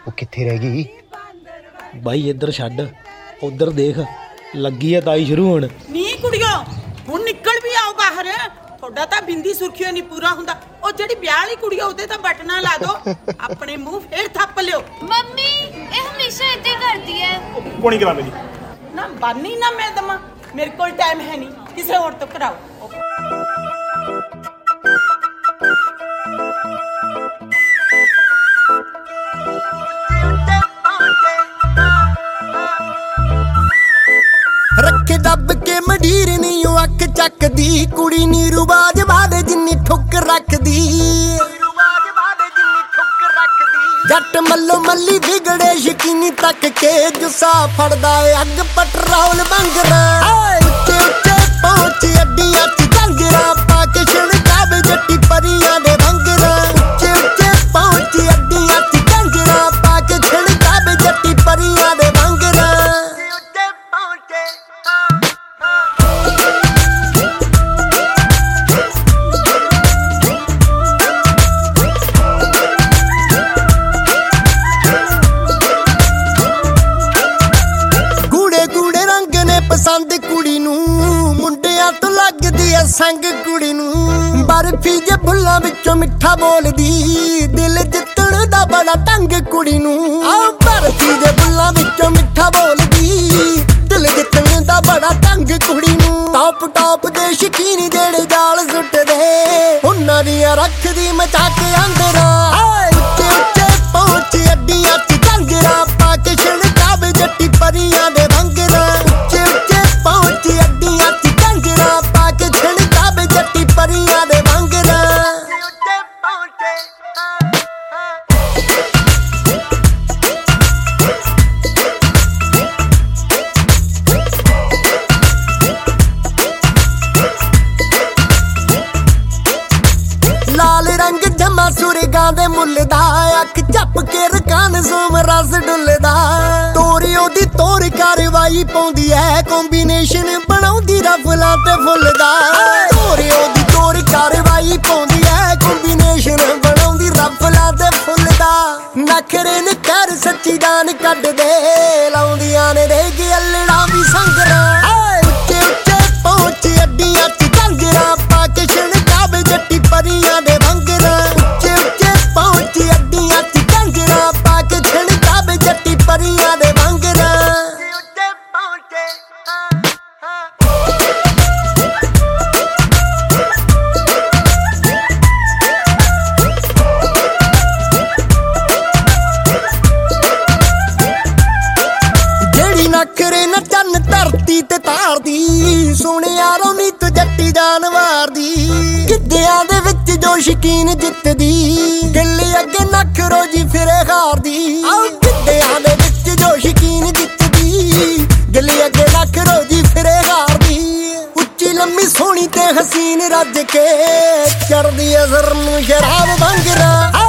ਉਹ ਕਿੱਥੇ ਰਹਿ ਗਈ ਬਾਈ? ਇੱਧਰ ਛੱਡ, ਉਧਰ ਦੇਖ, ਲੱਗੀ ਆ ਤਾਈ ਸ਼ੁਰੂ ਹੋਣ। ਨੀ ਕੁੜੀਓ, ਹੁਣ ਨਿਕਲ ਵੀ ਆਓ ਬਾਹਰ। ਤੁਹਾਡਾ ਤਾਂ ਬਿੰਦੀ ਸੁਰਖੀਓ ਨਹੀਂ ਪੂਰਾ ਹੁੰਦਾ। ਉਹ ਜਿਹੜੀ ਵਿਆਹ ਵਾਲੀ ਕੁੜੀ ਆ ਉਹਦੇ ਤਾਂ ਬਟਨਾ ਲਾ ਦੋ, ਆਪਣੇ ਮੂੰਹ ਫੇਰ ਥੱਪ ਲਿਓ। ਮੰਮੀ ਇਹ ਹਮੇਸ਼ਾ ਏਦਾਂ ਕਰਦੀ ਹੈ। ਕੋਣੀ ਕਰਾ ਮੇਰੀ ਨਾ ਬਾਨੀ ਨਾ ਮੈਂ ਦਮਾ, ਮੇਰੇ ਕੋਲ ਟਾਈਮ ਹੈ ਨਹੀਂ, ਕਿਸੇ ਹੋਰ ਤੋਂ ਕਰਾਓ। ਰੱਖ ਦੱਬ ਕੇ ਮੰਡੀਰ ਨੀ ਉਹ ਅੱਖ ਚੱਕਦੀ, ਕੁੜੀ ਨੀ ਰੁਬਾਜ ਵਾਲੇ ਜਿੰਨੀ ਠੁੱਕ ਰੱਖਦੀ। ਜੱਟ ਮੱਲੋ ਮੱਲੀ ਵਿਗੜੇ ਸ਼ਕੀਨੀ ਤੱਕ ਕੇ, ਜੁੱਸਾ ਫੜਦਾ ਏ ਅੱਗ ਪਟਰੋਲ ਬੰਗਰਾ। ਉੱਚੇ ਉੱਚੇ ਪਹੁੰਚ ਅੱਡੀਆਂ ਚ ਜੰਗਰਾ, ਪਾ ਕੇ ਛਿਣਕਾਵੇ ਜੱਟੀ ਪਰੀਆਂ ਦੇ ਭੰਗਰਾ। ਉੱਚੇ ਉੱਚੇ ਪਹੁੰਚ ਅੱਡੀਆਂ ਚ ਜੰਗਰਾ, ਪਾ ਕੇ ਛਿਣਕਾਵੇ ਜੱਟੀ ਪਰੀਆਂ ਦੇ ਭੰਗਰਾ। ਪਸੰਦ ਕੁੜੀ ਨੂੰ ਮੁੰਡਿਆਂ ਤੋਂ ਲੱਗਦੀ ਐ ਸੰਗ ਕੁੜੀ ਨੂੰ। ਬਰਫੀ ਜੇ ਬੁੱਲਾਂ ਵਿੱਚੋਂ ਮਿੱਠਾ ਬੋਲਦੀ, ਦਿਲ ਜਿੱਤਣ ਦਾ ਬੜਾ ਢੰਗ ਕੁੜੀ ਨੂੰ। ਆ ਬਰਫੀ ਜੇ ਬੁੱਲਾਂ ਵਿੱਚੋਂ ਮਿੱਠਾ ਬੋਲਦੀ, ਦਿਲ ਜਿੱਤਣ ਦਾ ਬੜਾ ਢੰਗ ਕੁੜੀ ਨੂੰ। ਟੌਪ ਟੌਪ ਦੇ ਸ਼ਕੀਨ ਜਿਹੜੇ ਜਾਲ ਸੁੱਟਦੇ, ਉਹਨਾਂ ਦੀਆਂ ਰੱਖਦੀ ਮਚਾ ਕੇ ਅੰਦਰਾਂ। ਉੱਚੇ ਉੱਚੇ ਪਹੁੰਚ ਅੱਡੀਆਂ ਚ ਝੰਜਰਾ, ਪਾ ਕੇ ਛਿਣਕਾਵੇ ਜੱਟੀ ਪਰੀਆਂ ਦੇ ਭੰਗਰਾ। ਪਹੁੰਚ ਅੱਡੀਆਂ ਚ ਝੰਜਰਾ, ਪਾ ਕੇ ਛਿਣਕਾਵੇ ਜੱਟੀ ਪਰੀਆਂ ਦੇ ਭੰਗਰਾ। ਲਾਲ ਰੰਗ ਜਮਾ ਸੁਰਗਾਂ ਦੇ ਮੁੱਲ ਦਾ, ਅੱਖ ਝੱਪ ਕੇ ਰਕਾਨ ਸੋਮ ਰਸ ਡੁੱਲਦਾ। ਤੋਰੀ ਉਹਦੀ ਤੋਰ ਕਾਰਵਾਈ ਪਾਉਂਦੀ ਐ, ਕੰਬੀਨੇਸ਼ਨ ਬਣਾਉਂਦੀ ਰਫਲਾਂ ਤੇ ਫੁੱਲ ਦਾ। ਤੋਰੀ ਉਹਦੀ ਤੋਰ ਕਾਰਵਾਈ ਪਾਉਂਦੀ ਐ, ਕੰਬੀਨੇਸ਼ਨ ਬਣਾਉਂਦੀ ਰਫਲਾਂ ਤੇ ਫੁੱਲ ਦਾ। ਨਖਰੇ ਨੇ ਕਰ ਸੱਚੀ ਜਾਨ ਕੱਢਦੇ, ਲਾਉਂਦੀਆਂ ਨੇ ਦੇਖ ਅਲੜਾ ਵੀ ਸੰਗਰਾ। ਉੱਚੇ ਉੱਚੇ ਪਹੁੰਚ ਅੱਡੀਆਂ ਚ ਝੰਜਰਾ, ਪਾ ਕੇ ਛਿਣਕਾਵੇ ਜੱਟੀ ਪਰੀਆਂ ਦੇ ਭੰਗਰਾ। ਉੱਚੇ ਉੱਚੇ ਪਹੁੰਚ ਅੱਡੀਆਂ ਚ ਝੰਜਰਾ, ਪਾ ਕੇ ਛਿਣਕਾਵੇ ਜੱਟੀ ਪਰੀਆਂ ਦੇ ਭੰਗਰਾ। ਜਿਹੜੀ ਨਖਰੇ ਨਾ ਚੰਨ ਧਰਤੀ ਤੇ ਤਾਰਦੀ, ਸੁਣਿਆ ਰੋਨੀ ਤੂੰ ਜੱਟੀ ਜਾਨਵਾਰ ਦੀ। ਗਿੱਧਿਆਂ ਦੇ ਵਿੱਚ ਜੋ ਸ਼ਕੀਨ ਜਿੱਤਦੀ, ਗਿੱਲ ਅੱਗੇ ਨੱਖ ਰੋਜੀ ਫਿਰੇ ਹਾਰਦੀ। ਗਿੱਧਿਆਂ ਦੇ ਵਿੱਚ ਜੋ ਸ਼ਕੀਨ ਜਿੱਤਦੀ, ਗਿੱਲ ਅੱਗੇ ਨੱਖ ਰੋਜੀ ਫਿਰੇ ਹਾਰਦੀ। ਉੱਚੀ ਲੰਮੀ ਸੋਹਣੀ ਤੇ ਹਸੀਨ ਰੱਜ ਕੇ, ਚੜਦੀ ਅਜ਼ਰ ਨੂੰ ਸ਼ਰਾਬ ਭੰਗਰਾ।